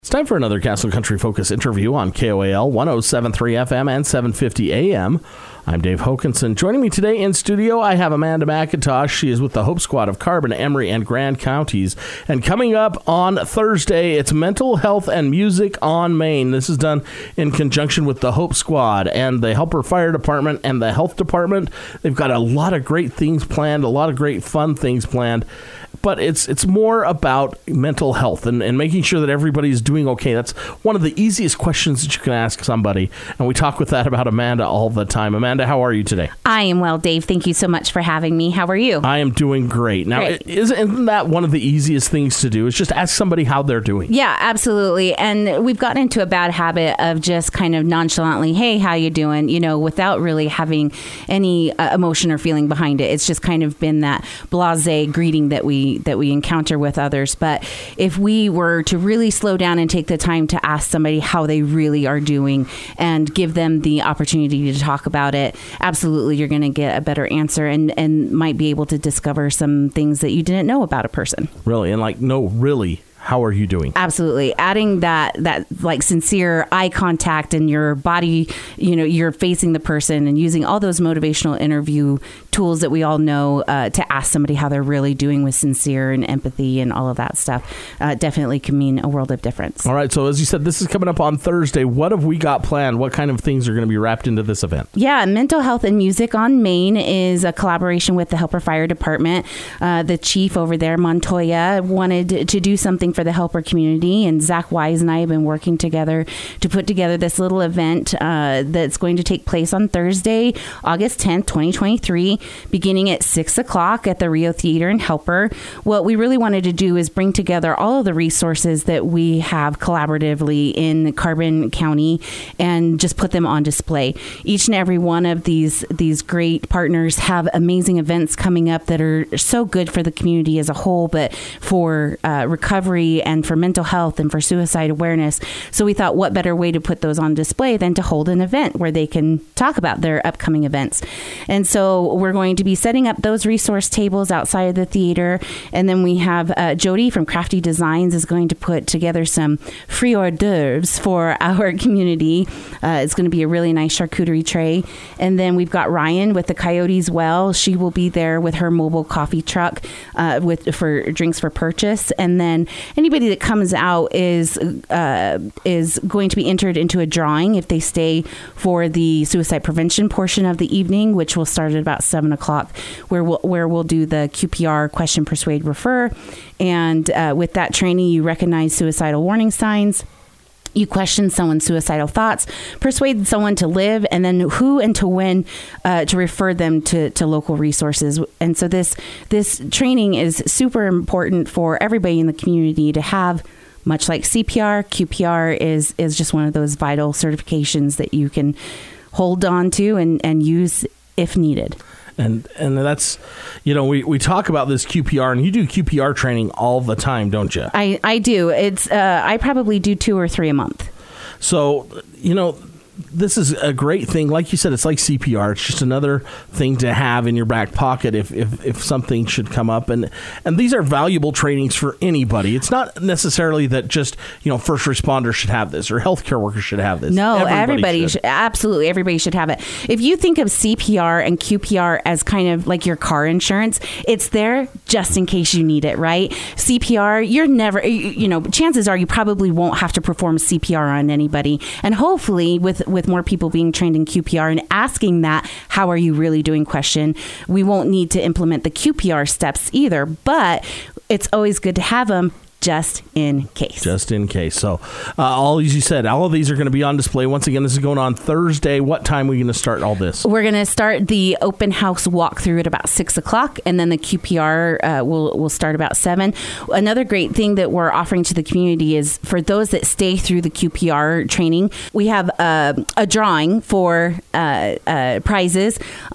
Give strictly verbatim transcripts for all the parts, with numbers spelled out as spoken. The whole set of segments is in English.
It's time for another Castle Country Focus interview on K O A L one oh seven point three F M and seven fifty A M. I'm Dave Hokinson. Joining me today in studio, I have Amanda McIntosh. She is with the Hope Squad of Carbon, Emery, and Grand Counties. And coming up on Thursday, it's Mental Health and Music on Main. This is done in conjunction with the Hope Squad and the Helper Fire Department and the Health Department. They've got a lot of great things planned, a lot of great fun things planned. But it's it's more about mental health and, and making sure that everybody's doing okay. That's one of the easiest questions that you can ask somebody. And we talk with that about Amanda all the time. Amanda, how are you today? I am well, Dave. Thank you so much for having me. How are you? I am doing great. Now, great. Isn't that one of the easiest things to do? Is just ask somebody how they're doing. Yeah, absolutely. And we've gotten into a bad habit of just kind of nonchalantly, hey, how you doing? You know, without really having any uh, emotion or feeling behind it. It's just kind of been that blasé greeting that we that we encounter with others. But if we were to really slow down and take the time to ask somebody how they really are doing and give them the opportunity to talk about it, absolutely you're going to get a better answer and, and might be able to discover some things that you didn't know about a person. Really? And like, no, really. How are you doing? Absolutely. Adding that, that like sincere eye contact and your body, you know, you're facing the person and using all those motivational interview tools that we all know uh, to ask somebody how they're really doing with sincere and empathy and all of that stuff uh, definitely can mean a world of difference. All right. So as you said, this is coming up on Thursday. What have we got planned? What kind of things are going to be wrapped into this event? Yeah. Mental Health and Music on Main is a collaboration with the Helper Fire Department. Uh, the chief over there, Montoya, wanted to do something for the Helper community, and Zach Wise and I have been working together to put together this little event uh, that's going to take place on Thursday, August tenth, twenty twenty-three, beginning at six o'clock at the Rio Theater in Helper. What we really wanted to do is bring together all of the resources that we have collaboratively in Carbon County and just put them on display. Each and every one of these these great partners have amazing events coming up that are so good for the community as a whole, but for uh, recovery and for mental health and for suicide awareness. So we thought, what better way to put those on display than to hold an event where they can talk about their upcoming events. And so we're going to be setting up those resource tables outside of the theater. And then we have uh, Jody from Crafty Designs is going to put together some free hors d'oeuvres for our community. Uh, it's going to be a really nice charcuterie tray. And then we've got Ryan with the Coyotes Well. She will be there with her mobile coffee truck uh, with for drinks for purchase. And then anybody that comes out is uh, is going to be entered into a drawing if they stay for the suicide prevention portion of the evening, which will start at about seven o'clock, where we'll, where we'll do the Q P R, question, persuade, refer. And uh, with that training, you recognize suicidal warning signs. You question someone's suicidal thoughts, persuade someone to live, and then who and to when uh, to refer them to, to local resources. And so this this training is super important for everybody in the community to have. Much like C P R, Q P R is is just one of those vital certifications that you can hold on to and, and use if needed. And and that's, you know, we, we talk about this Q P R, and you do Q P R training all the time, don't you? I, I do. It's uh, I probably do two or three a month. So, you know, this is a great thing. Like you said, it's like C P R. It's just another thing to have in your back pocket if, if, if something should come up. And and these are valuable trainings for anybody. It's not necessarily that just, you know, first responders should have this or healthcare workers should have this. No, everybody, everybody should. should. Absolutely. Everybody should have it. If you think of C P R and Q P R as kind of like your car insurance, it's there just in case you need it, right? C P R, you're never, you, you know, chances are you probably won't have to perform C P R on anybody. And hopefully with with more people being trained in Q P R and asking that, how are you really doing question, we won't need to implement the Q P R steps either, but it's always good to have them just in case. Just in case. So uh, all, as you said, all of these are going to be on display. Once again, this is going on Thursday. What time are we going to start all this? We're going to start the open house walkthrough at about six o'clock, and then the Q P R uh, will will start about seven. Another great thing that we're offering to the community is for those that stay through the Q P R training, we have uh, a drawing for uh, uh, prizes,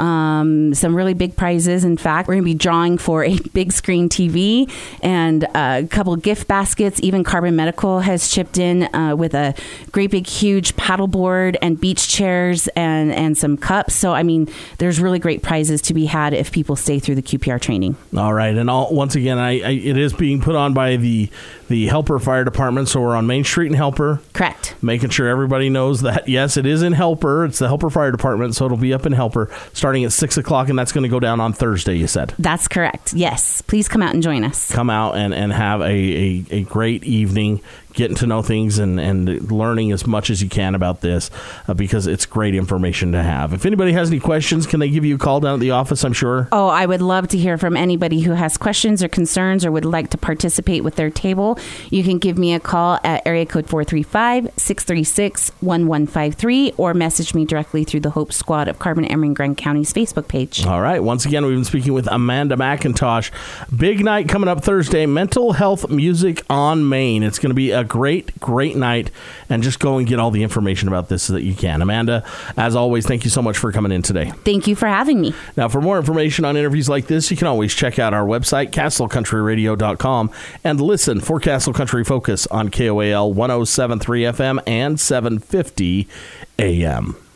um, some really big prizes. In fact, we're going to be drawing for a big screen T V and a couple of gift baskets. Even Carbon Medical has chipped in uh, with a great big huge paddleboard and beach chairs and and some cups. So I mean, there's really great prizes to be had if people stay through the Q P R training. All right, and all, once again, I, I it is being put on by the the Helper Fire Department. So we're on Main Street in Helper. Correct. Making sure everybody knows that, yes, it is in Helper. It's the Helper Fire Department, so it'll be up in Helper starting at six o'clock, and that's going to go down on Thursday, you said. That's correct. Yes. Please come out and join us. Come out and, and have a, a, a great evening, getting to know things and, and learning as much as you can about this uh, because it's great information to have. If anybody has any questions, can they give you a call down at the office, I'm sure? Oh, I would love to hear from anybody who has questions or concerns or would like to participate with their table. You can give me a call at area code four three five, six three six, one one five three or message me directly through the Hope Squad of Carbon Emery and Grand County's Facebook page. All right. Once again, we've been speaking with Amanda McIntosh. Big night coming up Thursday, Mental Health Music on Main. It's going to be a great, great night, and just go and get all the information about this so that you can. Amanda, as always, thank you so much for coming in today. Thank you for having me. Now, for more information on interviews like this, you can always check out our website, castle country radio dot com, and listen for Castle Country Focus on K O A L one oh seven point three F M and seven fifty A M.